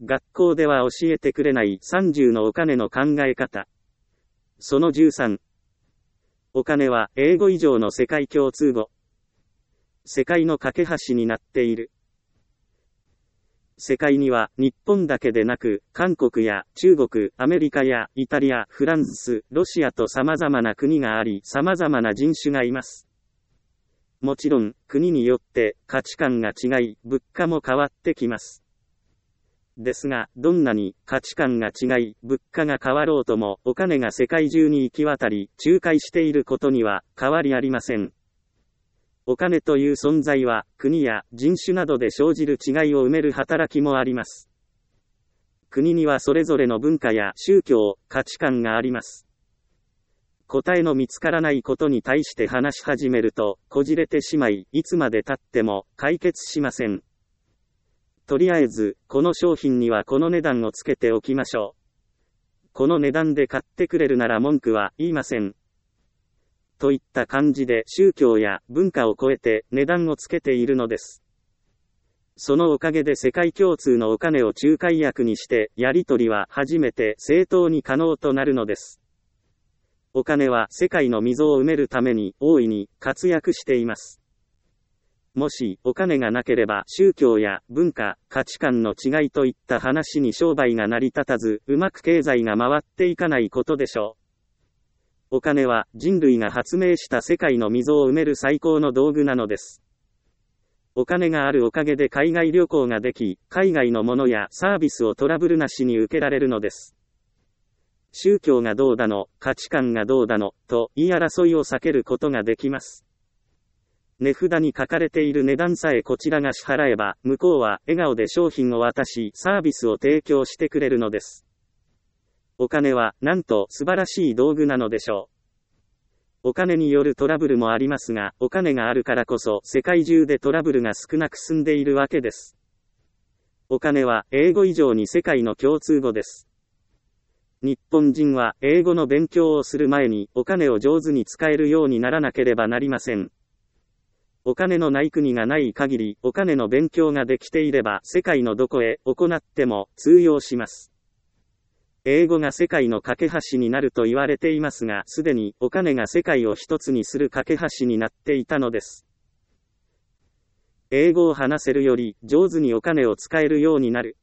学校では教えてくれない30のお金の考え方。その13。お金は英語以上の世界共通語。世界の架け橋になっている。世界には日本だけでなく、韓国や中国、アメリカやイタリア、フランス、ロシアと様々な国があり、様々な人種がいます。もちろん、国によって価値観が違い、物価も変わってきます。ですが、どんなに価値観が違い、物価が変わろうとも、お金が世界中に行き渡り、仲介していることには変わりありません。お金という存在は、国や人種などで生じる違いを埋める働きもあります。国にはそれぞれの文化や宗教、価値観があります。答えの見つからないことに対して話し始めると、こじれてしまい、いつまで経っても解決しません。とりあえず、この商品にはこの値段をつけておきましょう。この値段で買ってくれるなら文句は言いません。といった感じで宗教や文化を超えて値段をつけているのです。そのおかげで世界共通のお金を仲介役にして、やり取りは初めて正当に可能となるのです。お金は世界の溝を埋めるために大いに活躍しています。もしお金がなければ宗教や文化、価値観の違いといった話に商売が成り立たず、うまく経済が回っていかないことでしょう。お金は人類が発明した世界の溝を埋める最高の道具なのです。お金があるおかげで海外旅行ができ、海外のものやサービスをトラブルなしに受けられるのです。宗教がどうだの、価値観がどうだの、と言い争いを避けることができます。値札に書かれている値段さえこちらが支払えば、向こうは笑顔で商品を渡し、サービスを提供してくれるのです。お金は、なんと素晴らしい道具なのでしょう。お金によるトラブルもありますが、お金があるからこそ、世界中でトラブルが少なく済んでいるわけです。お金は、英語以上に世界の共通語です。日本人は英語の勉強をする前にお金を上手に使えるようにならなければなりません。お金のない国がない限りお金の勉強ができていれば世界のどこへ行っても通用します。英語が世界の架け橋になると言われていますが、すでにお金が世界を一つにする架け橋になっていたのです。英語を話せるより上手にお金を使えるようになる。